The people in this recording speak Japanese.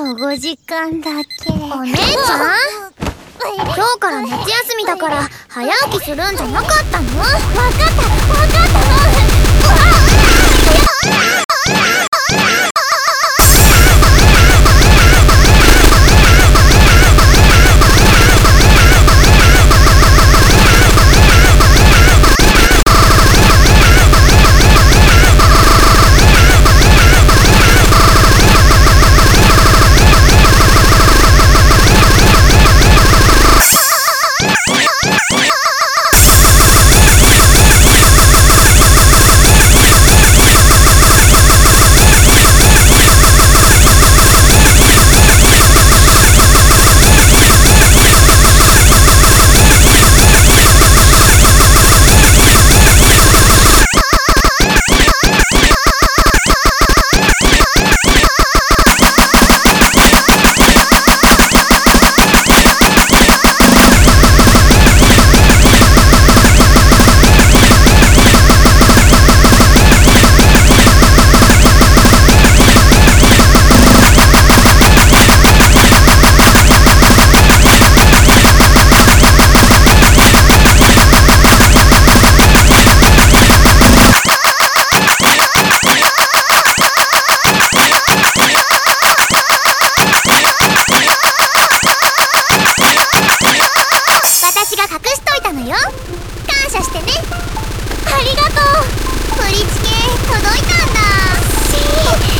5時間だけ。 お姉ちゃん、今日から夏休みだから早起きするんじゃなかったの？わかったの。感謝してね。ありがとう。振り付け届いたんだ。